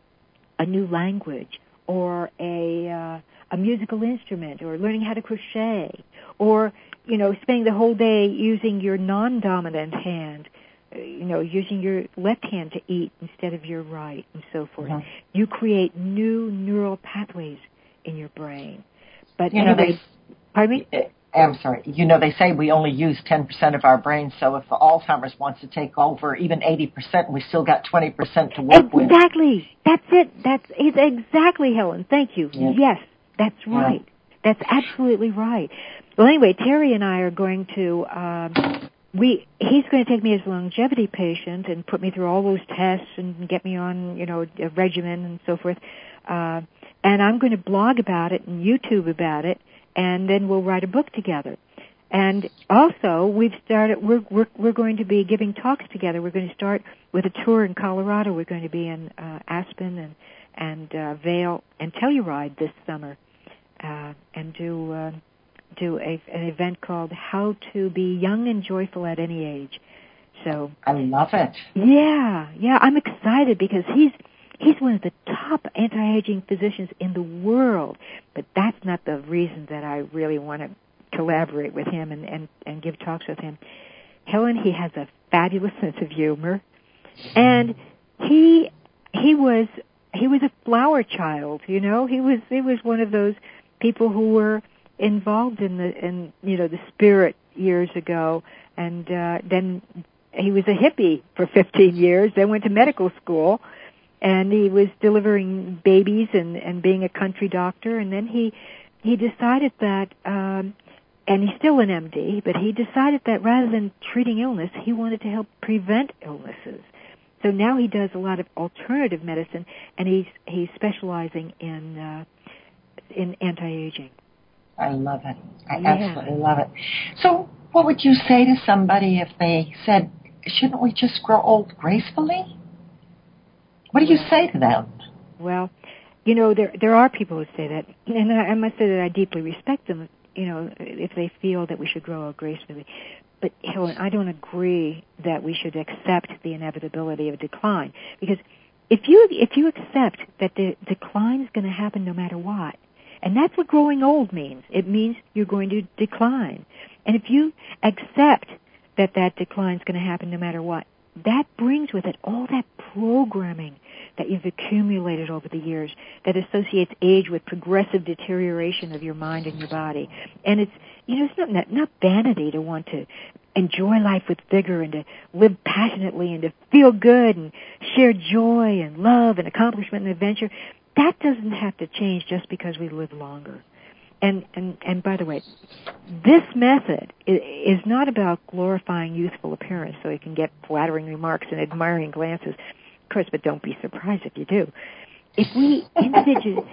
a new language, or a uh, a musical instrument, or learning how to crochet, or you know, spending the whole day using your non-dominant hand, uh, you know, using your left hand to eat instead of your right, and so forth. Mm-hmm. You create new neural pathways in your brain. But you anyway, know, they, pardon me? I'm sorry. You know, they say we only use ten percent of our brain, so if Alzheimer's wants to take over even eighty percent, we still got twenty percent to work exactly. with. Exactly. That's it. That's it's exactly, Helen. Thank you. Yeah. Yes, that's right. Yeah. That's absolutely right. Well, anyway, Terry and I are going to, um, we he's going to take me as a longevity patient and put me through all those tests and get me on, you know, a regimen and so forth. Uh, and I'm going to blog about it and YouTube about it, and then we'll write a book together. And also, we've started, we're, we're, we're going to be giving talks together. We're going to start with a tour in Colorado. We're going to be in uh, Aspen and, and uh, Vail and Telluride this summer, uh, and do, uh, do a, an event called How to Be Young and Joyful at Any Age. So I love it. Yeah, yeah, I'm excited because he's, He's one of the top anti-aging physicians in the world, but that's not the reason that I really want to collaborate with him and, and, and give talks with him. Helen, he has a fabulous sense of humor, and he he was he was a flower child, you know. He was he was one of those people who were involved in the in you know the spirit years ago, and uh, then he was a hippie for fifteen years. Then went to medical school, and he was delivering babies and and being a country doctor. And then he he decided that, um, and he's still an M D, but he decided that rather than treating illness, he wanted to help prevent illnesses. So now he does a lot of alternative medicine, and he's he's specializing in uh, in anti-aging. I love it. I Yeah. absolutely love it. So what would you say to somebody if they said, shouldn't we just grow old gracefully? What do you say to them? Well, you know, there there are people who say that, and I, I must say that I deeply respect them, you know, if they feel that we should grow old gracefully. But, Helen, I don't agree that we should accept the inevitability of decline. Because if you if you accept that the decline is going to happen no matter what, and that's what growing old means. It means you're going to decline. And if you accept that that decline is going to happen no matter what, that brings with it all that programming that you've accumulated over the years that associates age with progressive deterioration of your mind and your body. And it's, you know, it's not, not, not vanity to want to enjoy life with vigor and to live passionately and to feel good and share joy and love and accomplishment and adventure. That doesn't have to change just because we live longer. And, and, and by the way, this method is not about glorifying youthful appearance so you can get flattering remarks and admiring glances. Of course, but don't be surprised if you do. If we individually...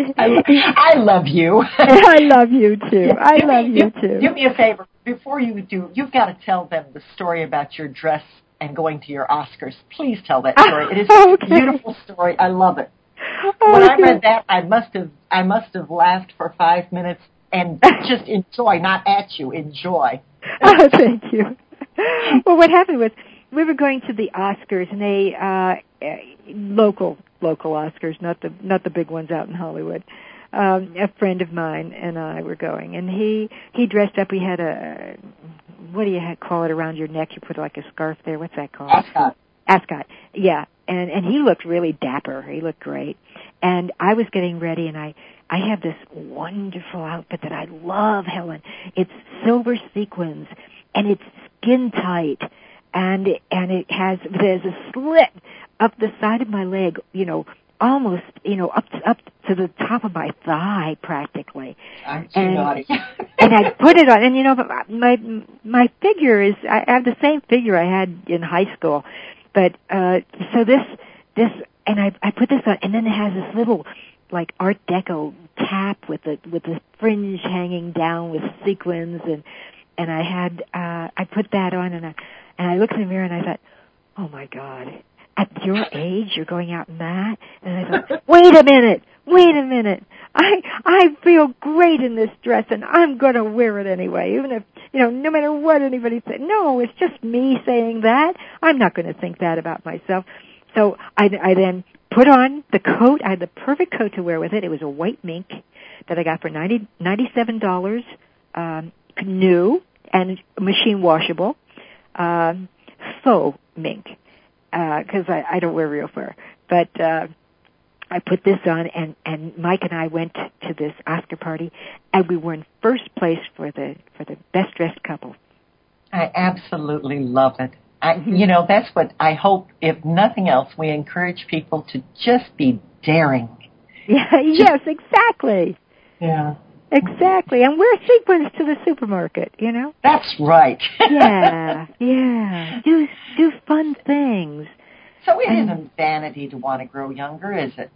I, I love you. I love you, too. I do love me, you, do, too. Do me a favor. Before you do, you've got to tell them the story about your dress and going to your Oscars. Please tell that story. It is Okay. a beautiful story. I love it. Oh, When I okay. read that, I must have I must have laughed for five minutes and just enjoy, not at you, enjoy. Oh, thank you. Well, what happened was we were going to the Oscars, and they uh, local local Oscars, not the not the big ones out in Hollywood. Um, a friend of mine and I were going, and he he dressed up. We had a what do you call it around your neck? You put like a scarf there. What's that called? Ascot. Ascot. Yeah, and and he looked really dapper. He looked great, and I was getting ready, and I. I have this wonderful outfit that I love, Helen. It's silver sequins, and it's skin tight, and and it has there's a slit up the side of my leg, you know, almost, you know, up to, up to the top of my thigh practically. I'm too and, naughty. and I put it on, and you know, my my figure is I have the same figure I had in high school, but uh so this this and I I put this on, and then it has this little like Art Deco cap with the with the fringe hanging down with sequins, and and I had uh I put that on, and I and I looked in the mirror and I thought, oh my God, at your age you're going out in that? And I thought, wait a minute, wait a minute, I I feel great in this dress, and I'm going to wear it anyway, even if, you know, no matter what anybody said. No, it's just me saying that. I'm not going to think that about myself. So I, I then put on the coat. I had the perfect coat to wear with it. It was a white mink that I got for ninety, ninety-seven dollars, um, new and machine washable, um, faux mink, because uh, I, I don't wear real fur. But uh, I put this on, and, and Mike and I went to this Oscar party, and we were in first place for the for the best dressed couple. I absolutely love it. I, you know, that's what I hope, if nothing else, we encourage people to just be daring. Yeah, yes, exactly. Yeah. Exactly. And wear sequins to the supermarket, you know? That's right. Yeah, yeah. Do do fun things. So it and, isn't vanity to want to grow younger, is it?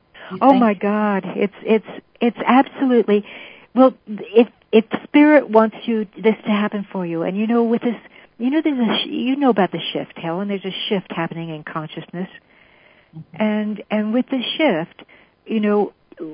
Oh my God. It's it's it's absolutely, well, if if spirit wants you this to happen for you, and you know with this, you know, there's a, you know about the shift, Helen. There's a shift happening in consciousness, mm-hmm. and and with the shift, you know,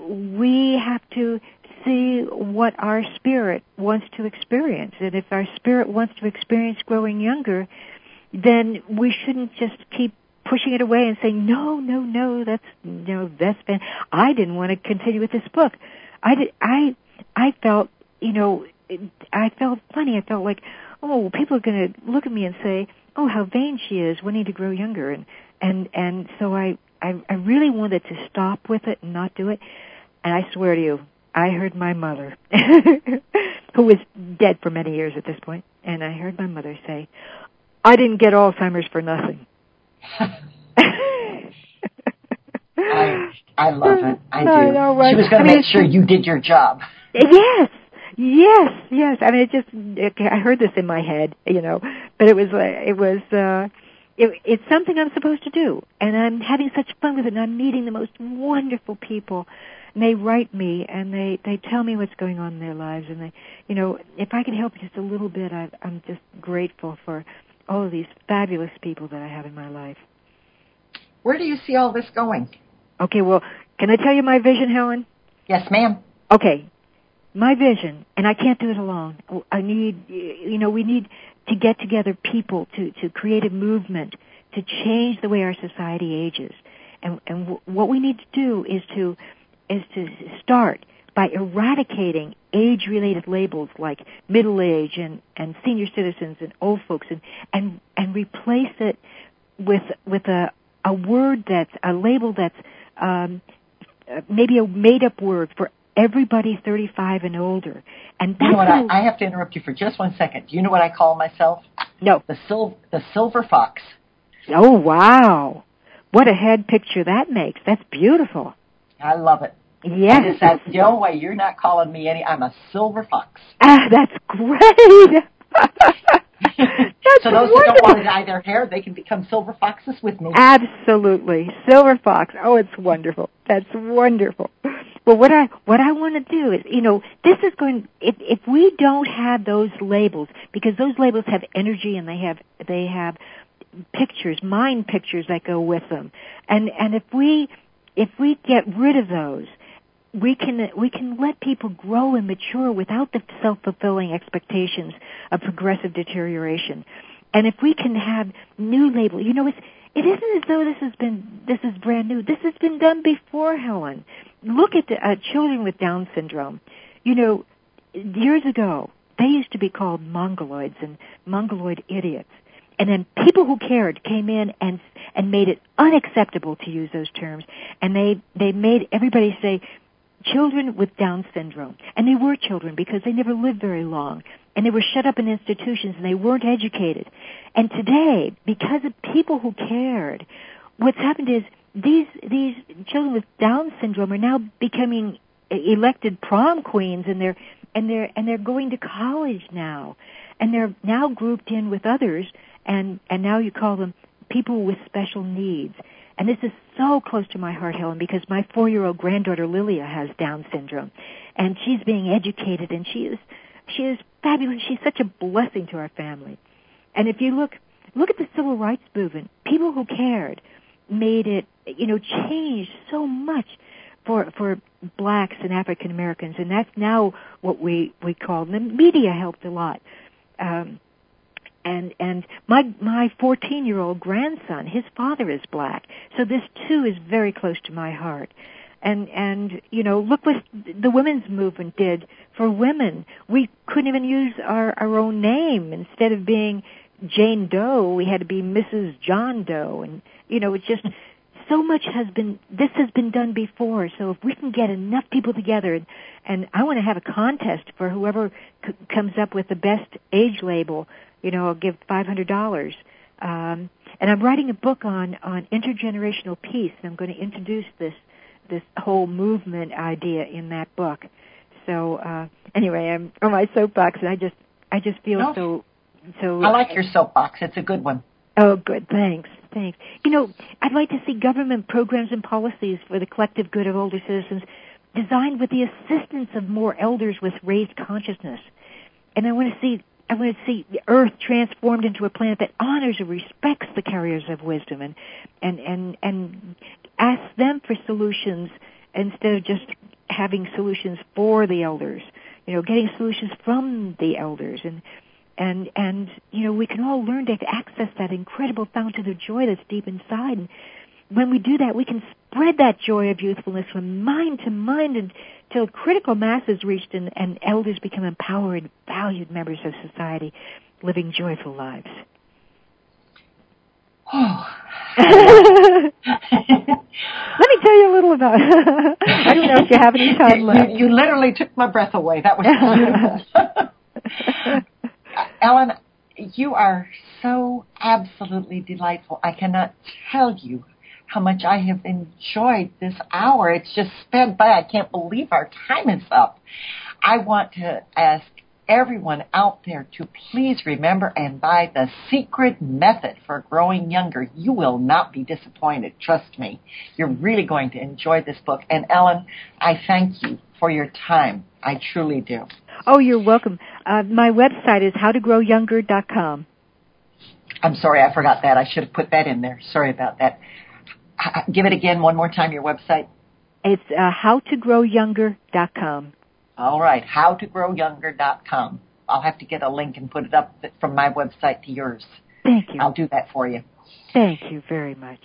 we have to see what our spirit wants to experience, and if our spirit wants to experience growing younger, then we shouldn't just keep pushing it away and saying no, no, no. That's you know that's been. I didn't want to continue with this book. I did. I I felt you know I felt funny. I felt like, oh, people are going to look at me and say, oh, how vain she is, wanting to grow younger. And, And and so I, I, I really wanted to stop with it and not do it. And I swear to you, I heard my mother, who was dead for many years at this point, and I heard my mother say, I didn't get Alzheimer's for nothing. I I love it. I do. I know, right? She was going I to mean, make sure you did your job. Yes, yes, yes. I mean, it just, it, I heard this in my head, you know, but it was, uh, it was, uh, it, it's something I'm supposed to do. And I'm having such fun with it, and I'm meeting the most wonderful people. And they write me, and they, they tell me what's going on in their lives. And they, you know, if I can help just a little bit, I, I'm just grateful for all of these fabulous people that I have in my life. Where do you see all this going? Okay, well, can I tell you my vision, Helen? Yes, ma'am. Okay, my vision, and I can't do it alone. I need, you know, we need to get together people to, to create a movement to change the way our society ages. And, and w- what we need to do is to, is to start by eradicating age-related labels like middle age and, and senior citizens and old folks, and, and, and replace it with, with a, a word that's, a label that's, um, maybe a made-up word for everybody thirty-five and older. And that's you know what? gonna... I, I have to interrupt you for just one second. Do you know what I call myself? No. The sil- the silver fox. Oh, wow. What a head picture that makes. That's beautiful. I love it. Yes. I just said, no way, you're not calling me any. I'm a silver fox. Ah, that's great. That's so those wonderful. that don't want to dye their hair, they can become silver foxes with me. Absolutely. Silver fox. Oh, it's wonderful. That's wonderful. Well, what I what I want to do is, you know, this is going, if if we don't have those labels, because those labels have energy and they have they have pictures, mind pictures that go with them. And and if we if we get rid of those, we can we can let people grow and mature without the self-fulfilling expectations of progressive deterioration. And if we can have new labels, you know, it's it isn't as though this has been this is brand new. This has been done before, Helen. Look at the, uh, children with Down syndrome. You know, years ago they used to be called mongoloids and mongoloid idiots. And then people who cared came in and and made it unacceptable to use those terms. And they they made everybody say children with Down syndrome. And they were children because they never lived very long. And they were shut up in institutions and they weren't educated. And today, because of people who cared, what's happened is these these children with Down syndrome are now becoming elected prom queens, and they're and they're and they're going to college now. And they're now grouped in with others, and, and now you call them people with special needs. And this is so close to my heart, Helen, because my four-year-old granddaughter Lilia has Down syndrome, and she's being educated, and she is she is fabulous. She's such a blessing to our family. And if you look look at the civil rights movement, people who cared made it, you know, changed so much for for blacks and African Americans, and that's now what we we call them. The media helped a lot. Um, And and my my fourteen-year-old grandson, his father is black, so this too is very close to my heart. And and you know, look what the women's movement did for women. We couldn't even use our our own name. Instead of being Jane Doe, we had to be Missus John Doe. And you know, it's just so much has been this has been done before. So if we can get enough people together, and, and I want to have a contest for whoever c- comes up with the best age label. You know, I'll give five hundred dollars. Um, and I'm writing a book on, on intergenerational peace, and I'm going to introduce this this whole movement idea in that book. So uh, anyway, I'm on my soapbox, and I just I just feel no. so so. I like your soapbox. It's a good one. Oh, good. Thanks. Thanks. You know, I'd like to see government programs and policies for the collective good of older citizens designed with the assistance of more elders with raised consciousness. And I want to see I want to see the Earth transformed into a planet that honors and respects the carriers of wisdom, and and and and asks them for solutions instead of just having solutions for the elders. You know, getting solutions from the elders, and and and you know, we can all learn to access that incredible fountain of joy that's deep inside. And when we do that, we can spread that joy of youthfulness from mind to mind until critical mass is reached, and, and elders become empowered, valued members of society, living joyful lives. Let me tell you a little about it. I don't know if you have any time left. You, you literally took my breath away. That was beautiful. Ellen, you are so absolutely delightful. I cannot tell you how much I have enjoyed this hour. It's just sped by. I can't believe our time is up. I want to ask everyone out there to please remember and buy The Secret Method for Growing Younger. You will not be disappointed. Trust me. You're really going to enjoy this book. And Ellen, I thank you for your time. I truly do. Oh, you're welcome. Uh, my website is how to grow younger dot com. I'm sorry, I forgot that. I should have put that in there. Sorry about that. Give it again one more time, your website. It's uh, how to grow younger dot com. All right, how to grow younger dot com. I'll have to get a link and put it up from my website to yours. Thank you. I'll do that for you. Thank you very much.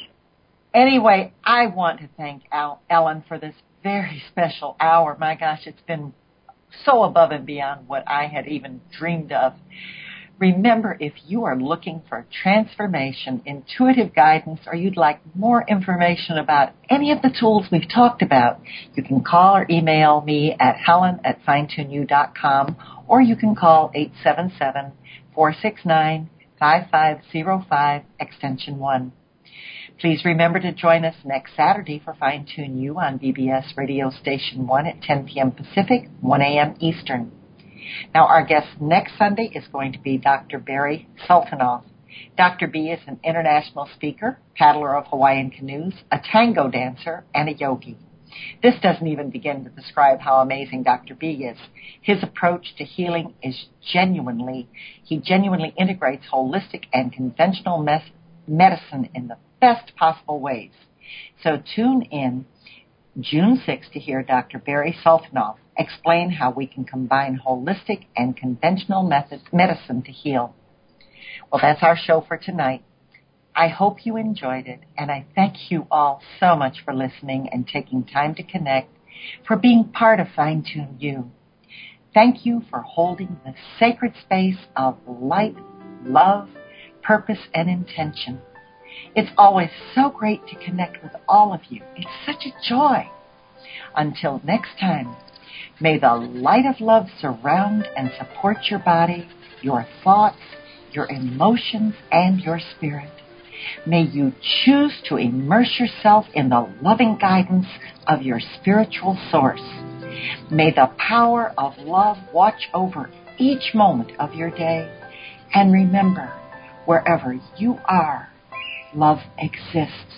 Anyway, I want to thank Al- Ellen for this very special hour. My gosh, it's been so above and beyond what I had even dreamed of. Remember, if you are looking for transformation, intuitive guidance, or you'd like more information about any of the tools we've talked about, you can call or email me at helen at fine tune you dot com, or you can call eight seven seven, four six nine, five five zero five, extension one. Please remember to join us next Saturday for Fine Tune You on B B S Radio Station one at ten p.m. Pacific, one a.m. Eastern. Now, our guest next Sunday is going to be Doctor Barry Sultanoff. Doctor B is an international speaker, paddler of Hawaiian canoes, a tango dancer, and a yogi. This doesn't even begin to describe how amazing Doctor B is. His approach to healing is genuinely, he genuinely integrates holistic and conventional mes- medicine in the best possible ways. So tune in June sixth to hear Doctor Barry Sultanoff explain how we can combine holistic and conventional methods, medicine to heal. Well, that's our show for tonight. I hope you enjoyed it, and I thank you all so much for listening and taking time to connect, for being part of Fine Tune You. Thank you for holding the sacred space of light, love, purpose, and intention. It's always so great to connect with all of you. It's such a joy. Until next time, may the light of love surround and support your body, your thoughts, your emotions, and your spirit. May you choose to immerse yourself in the loving guidance of your spiritual source. May the power of love watch over each moment of your day. And remember, wherever you are, love exists.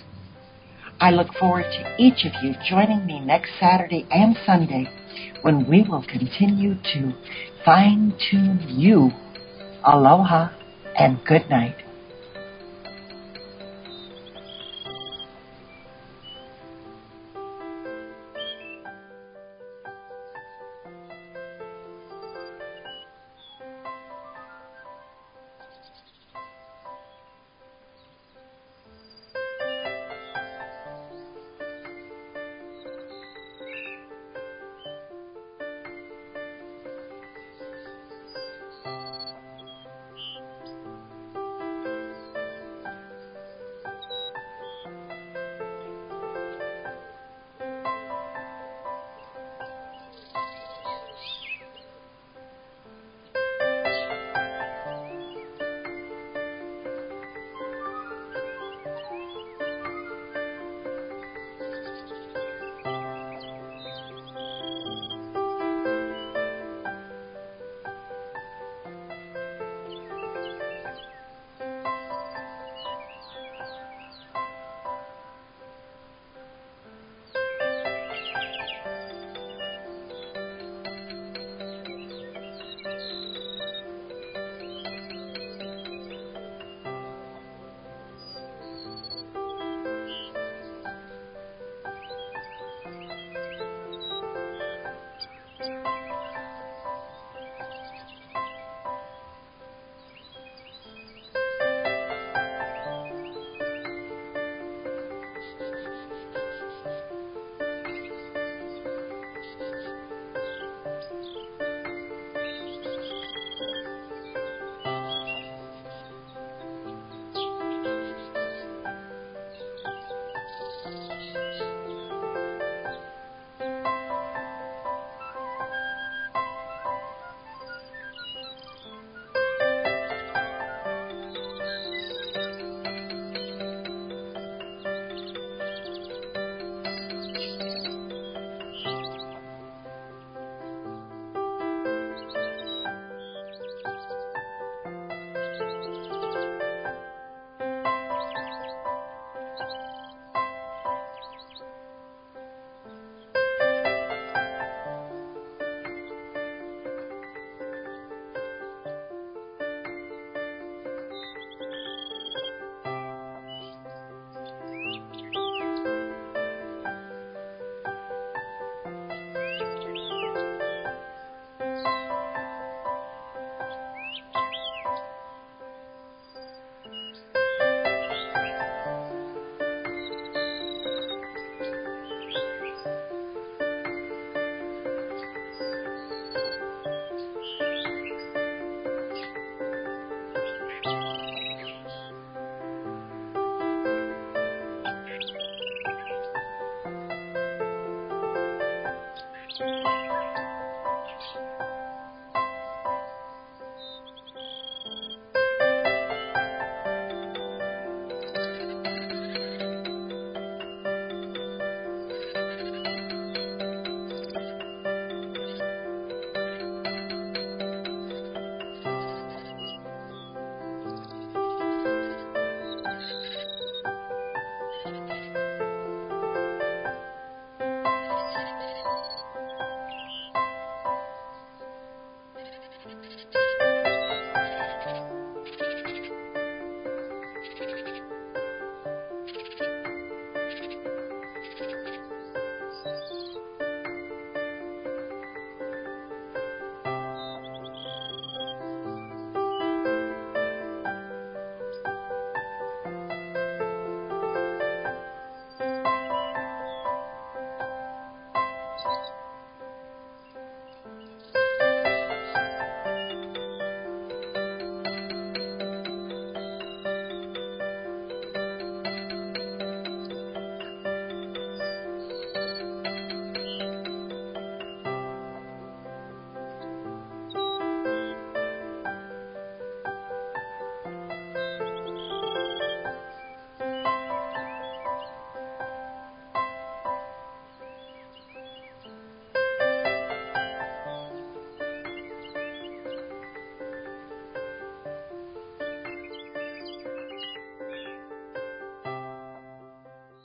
I look forward to each of you joining me next Saturday and Sunday when we will continue to fine-tune you. Aloha and good night.